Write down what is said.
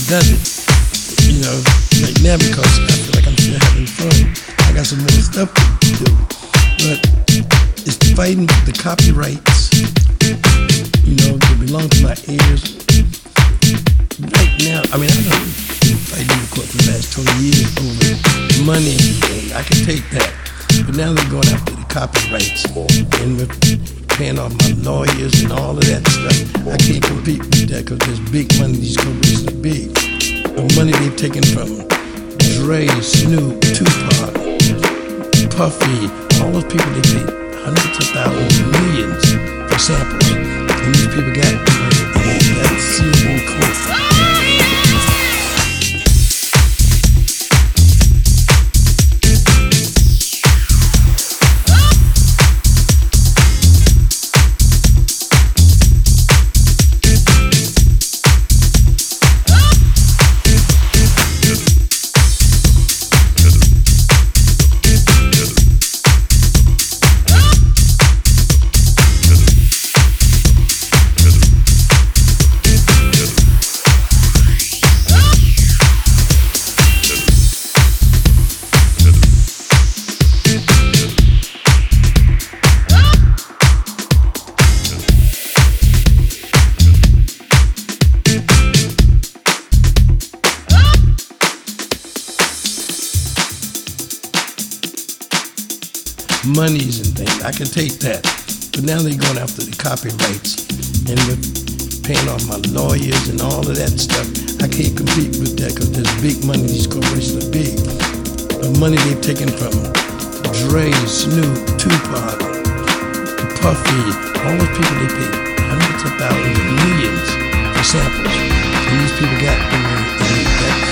done it, right now because I feel like I'm still having fun. I got some more stuff to do, but it's fighting the copyrights, that belong to my ears. Right now, I've been fighting the court for the last 20 years over money, and I can take that. But now they're going after the copyrights, and we're paying off my lawyers and all of that stuff. I can't compete with that because there's big money. These corporations are big. The money they've taken from Dre, Snoop, Tupac, Puffy, all those people, they paid hundreds of thousands, millions for samples. And these people got that silver coat. Monies and things, I can take that. But now they're going after the copyrights, and we're paying off my lawyers and all of that stuff. I can't compete with that because there's big money. These corporations are big. The money they've taken from Dre, Snoop, Tupac, Puffy, all those people, they paid hundreds of thousands and millions for samples. And these people got that